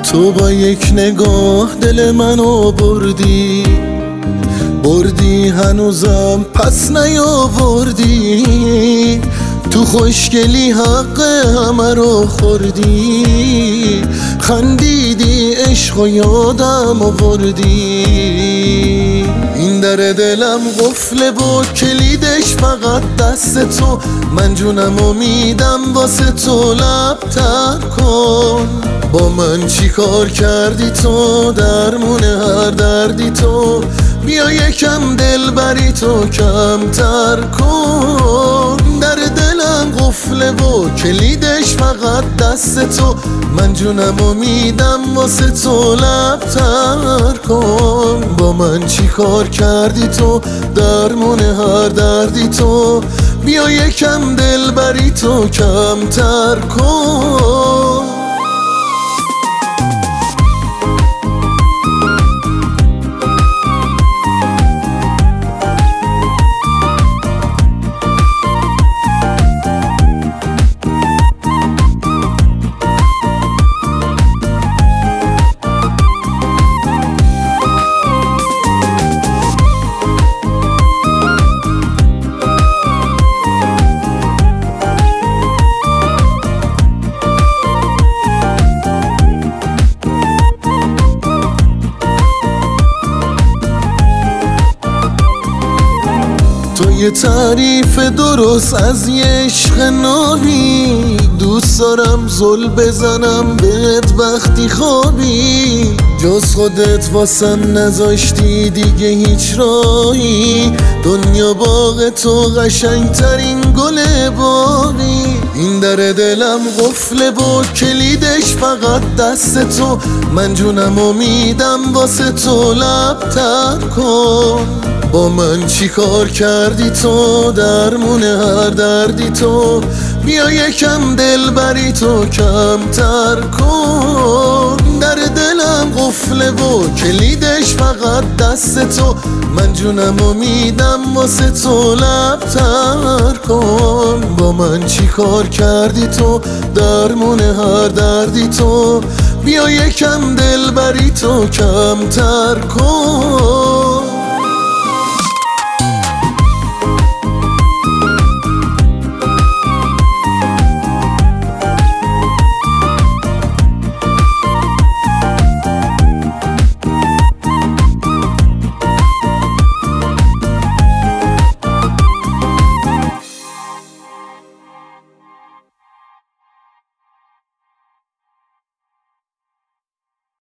تو با یک نگاه دل منو بردی هنوزم پس نیاوردی. تو خوشگلی حق همه رو خوردی، خندیدی عشق و یادم آوردی. این در دلم قفله و کلیدش فقط دست تو، من جونم امیدم واسه تو لب تر کن. با من چی کار کردی تو، درمون هر دردی تو، بیا یکم دل بری تو کمتر کن. در دلم قفله و کلیدش فقط دست تو، من جونم امیدم واسه تو لب تر کن. با من چی کار کردی تو، درمون هر دردی تو، بیا یکم دل بری تو کمتر کن. تو یه تعریف درست از یه عشق نابی، دوست دارم زل بزنم بهت وقتی خوابی. جز خودت واسم نذاشتی دیگه هیچ راهی، دنیا باغ تو قشنگترین گل باغی. این در دلم قفله و کلیدش فقط دست تو، من جونم امیدم واسه تو لب تر کن. با من چی کار کردی تو، درمون هر دردی تو، بیا یکم دل بری تو کمتر کن. در دلم قفله و کلیدش فقط دست تو، من جونم امیدم واسه تو لب تر کن. با من چی کار کردی تو، درمون هر دردی تو، بیا یکم دل بری تو کمتر کن.